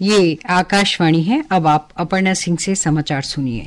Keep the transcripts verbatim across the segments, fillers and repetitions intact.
ये आकाशवाणी है। अब आप अपर्णा सिंह से समाचार सुनिए।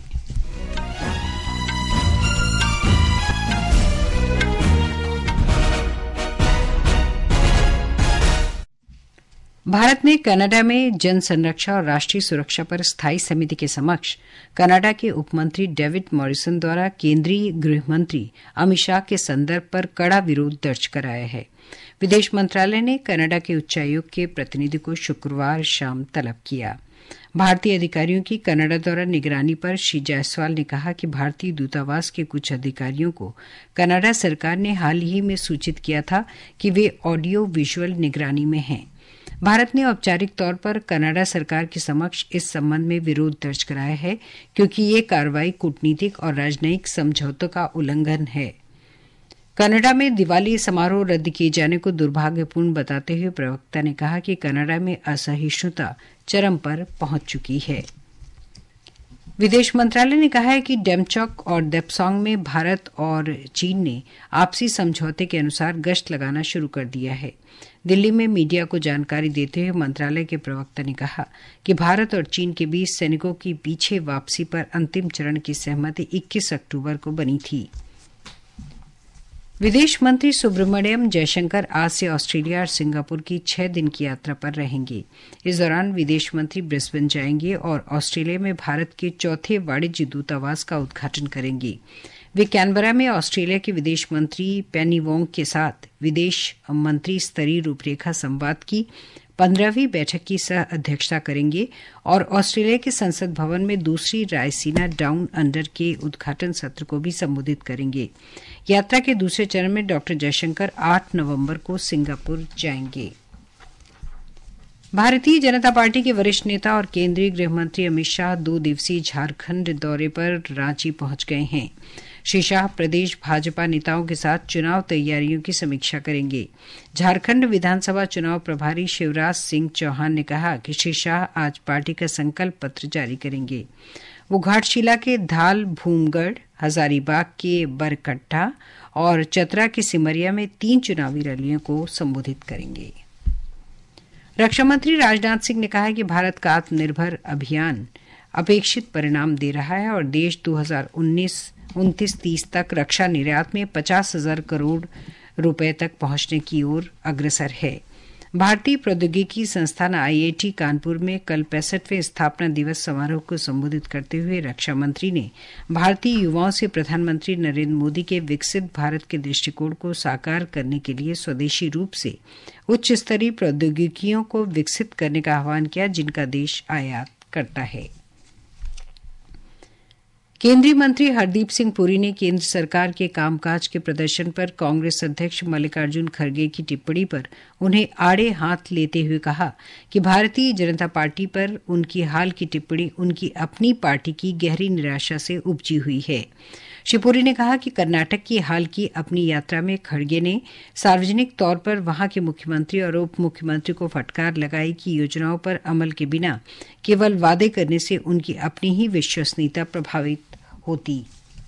भारत ने कनाडा में जन संरक्षण और राष्ट्रीय सुरक्षा पर स्थायी समिति के समक्ष कनाडा के उपमंत्री डेविड मॉरिसन द्वारा केंद्रीय गृह मंत्री अमित शाह के संदर्भ पर कड़ा विरोध दर्ज कराया है। विदेश मंत्रालय ने कनाडा के उच्चायोग के प्रतिनिधि को शुक्रवार शाम तलब किया। भारतीय अधिकारियों की कनाडा द्वारा निगरानी पर श्री जायसवाल ने कहा कि भारतीय दूतावास के कुछ अधिकारियों को कनाडा सरकार ने हाल ही में सूचित किया था कि वे ऑडियो विजुअल निगरानी में हैं। भारत ने औपचारिक तौर पर कनाडा सरकार के समक्ष इस संबंध में विरोध दर्ज कराया है, क्योंकि ये कार्रवाई कूटनीतिक और राजनयिक समझौतों का उल्लंघन है। कनाडा में दिवाली समारोह रद्द किए जाने को दुर्भाग्यपूर्ण बताते हुए प्रवक्ता ने कहा कि कनाडा में असहिष्णुता चरम पर पहुंच चुकी है। विदेश मंत्रालय ने कहा है कि डेमचौक और देपसोंग में भारत और चीन ने आपसी समझौते के अनुसार गश्त लगाना शुरू कर दिया है। दिल्ली में मीडिया को जानकारी देते हुए मंत्रालय के प्रवक्ता ने कहा कि भारत और चीन के बीच सैनिकों की पीछे वापसी पर अंतिम चरण की सहमति इक्कीस अक्टूबर को बनी थी। विदेश मंत्री सुब्रमण्यम जयशंकर आज से ऑस्ट्रेलिया और सिंगापुर की छह दिन की यात्रा पर रहेंगे। इस दौरान विदेश मंत्री ब्रिस्बेन जाएंगे और ऑस्ट्रेलिया में भारत के चौथे वाणिज्य दूतावास का उद्घाटन करेंगे। वे कैनबरा में ऑस्ट्रेलिया के विदेश मंत्री पेनी वोंग के साथ विदेश मंत्री स्तरीय रूपरेखा संवाद की पंद्रहवीं बैठक की सह अध्यक्षता करेंगे और ऑस्ट्रेलिया के संसद भवन में दूसरी रायसीना डाउन अंडर के उद्घाटन सत्र को भी संबोधित करेंगे। यात्रा के दूसरे चरण में डॉक्टर जयशंकर आठ नवंबर को सिंगापुर जाएंगे। भारतीय जनता पार्टी के वरिष्ठ नेता और केंद्रीय गृह मंत्री अमित शाह दो दिवसीय झारखंड दौरे पर रांची पहुंच गए हैं। श्री शाह प्रदेश भाजपा नेताओं के साथ चुनाव तैयारियों की समीक्षा करेंगे। झारखंड विधानसभा चुनाव प्रभारी शिवराज सिंह चौहान ने कहा कि श्री शाह आज पार्टी का संकल्प पत्र जारी करेंगे। वो घाटशिला के धाल भूमगढ़, हजारीबाग के बरकट्टा और चतरा के सिमरिया में तीन चुनावी रैलियों को संबोधित करेंगे। रक्षा मंत्री राजनाथ सिंह ने कहा है कि भारत का आत्मनिर्भर अभियान अपेक्षित परिणाम दे रहा है और देश दो हज़ार उन्नीस उनतीस तीस तक रक्षा निर्यात में पचास हजार करोड़ रुपए तक पहुंचने की ओर अग्रसर है। भारतीय प्रौद्योगिकी संस्थान आईआईटी कानपुर में कल पैंसठवें स्थापना दिवस समारोह को संबोधित करते हुए रक्षा मंत्री ने भारतीय युवाओं से प्रधानमंत्री नरेंद्र मोदी के विकसित भारत के दृष्टिकोण को साकार करने के लिए स्वदेशी रूप से उच्च स्तरीय प्रौद्योगिकियों को विकसित करने का आह्वान किया, जिनका देश आयात करता है। केंद्रीय मंत्री हरदीप सिंह पुरी ने केंद्र सरकार के कामकाज के प्रदर्शन पर कांग्रेस अध्यक्ष मल्लिकार्जुन खड़गे की टिप्पणी पर उन्हें आड़े हाथ लेते हुए कहा कि भारतीय जनता पार्टी पर उनकी हाल की टिप्पणी उनकी अपनी पार्टी की गहरी निराशा से उपजी हुई है। श्री पुरी ने कहा कि कर्नाटक की हाल की अपनी यात्रा में खड़गे ने सार्वजनिक तौर पर वहां के मुख्यमंत्री और उप मुख्यमंत्री को फटकार लगाई कि योजनाओं पर अमल के बिना केवल वादे करने से उनकी अपनी ही विश्वसनीयता प्रभावित होती।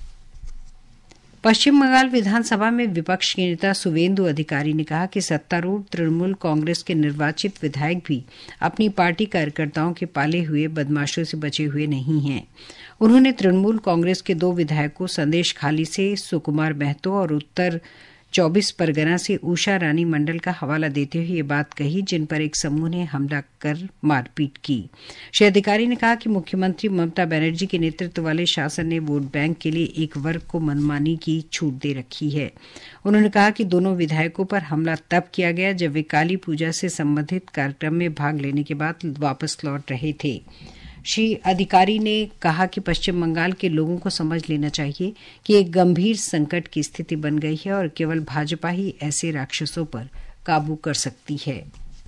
पश्चिम बंगाल विधानसभा में विपक्ष के नेता सुवेंदु अधिकारी ने कहा कि सत्तारूढ़ तृणमूल कांग्रेस के निर्वाचित विधायक भी अपनी पार्टी कार्यकर्ताओं के पाले हुए बदमाशों से बचे हुए नहीं हैं। उन्होंने तृणमूल कांग्रेस के दो विधायकों संदेश खाली से सुकुमार महतो और उत्तर चौबीस परगना से उषा रानी मंडल का हवाला देते हुए ये बात कही, जिन पर एक समूह ने हमला कर मारपीट की। श्री अधिकारी ने कहा कि मुख्यमंत्री ममता बनर्जी के नेतृत्व वाले शासन ने वोट बैंक के लिए एक वर्ग को मनमानी की छूट दे रखी है। उन्होंने कहा कि दोनों विधायकों पर हमला तब किया गया जब वे काली पूजा से संबंधित कार्यक्रम में भाग लेने के बाद वापस लौट रहे थे। श्री अधिकारी ने कहा कि पश्चिम बंगाल के लोगों को समझ लेना चाहिए कि एक गंभीर संकट की स्थिति बन गई है और केवल भाजपा ही ऐसे राक्षसों पर काबू कर सकती है।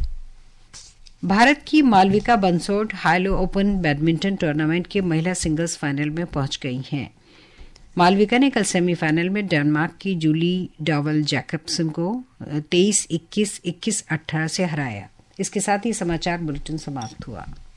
भारत की Malvika Bansod Hylo open badminton tournament के महिला सिंगल्स फाइनल में पहुंच गई हैं। मालविका ने कल सेमीफाइनल में डेनमार्क की जूली डावल जैकबसन को तेईस इक्कीस, इक्कीस अठारह से हराया। इसके साथ ही समाचार बुलेटिन समाप्त हुआ।